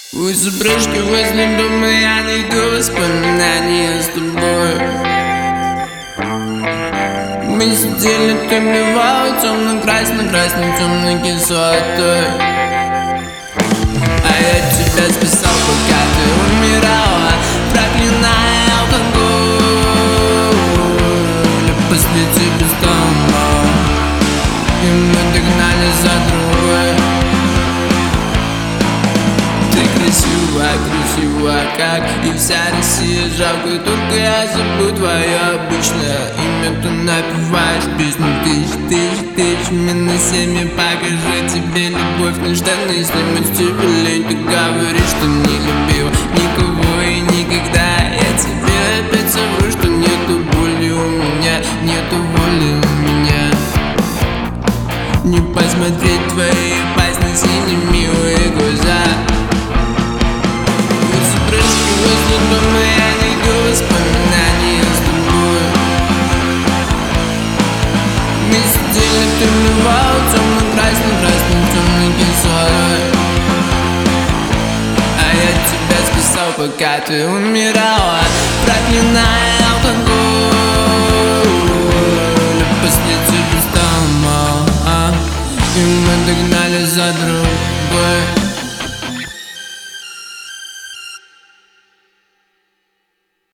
У заброшки возле дома я найду воспоминания с тобой. Мы сидели, ты млевал темно-красно-красной темной кислотой. А я тебя спасал, пока ты умирала, проклиная алкоголь. После тебя стало, и мы догнали за другой. Ты красива, как и вся Россия. Жалко, только я забыл твое обычное имя. Ты напеваешь песню тысяч минус 7. Покажи тебе любовь нежданная, снимать тебе лень. Ты говоришь, что не любил никого и никогда. Я тебе опять совру, что нету боли у меня, нету воли у меня. Не посмотреть твои опасные синие милые глаза. Возле дома я найду воспоминания с тобой. Мы сидели, ты млевал темно-красно-красной темной кислотой. А я тебя спасал, пока ты умирала, проклиная алкоголь. После тебя стало мало, и мы догнали за другой.